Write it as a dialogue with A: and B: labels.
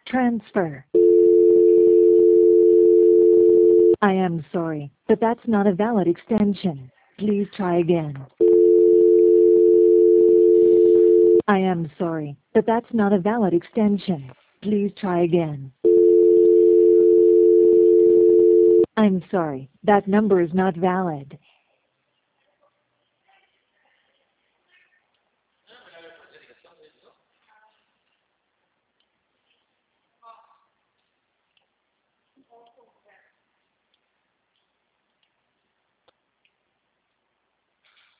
A: Transfer. I am sorry, but that's not a valid extension. Please try again. I am sorry, but that's not a valid extension. Please try again. I'm sorry, that number is not valid.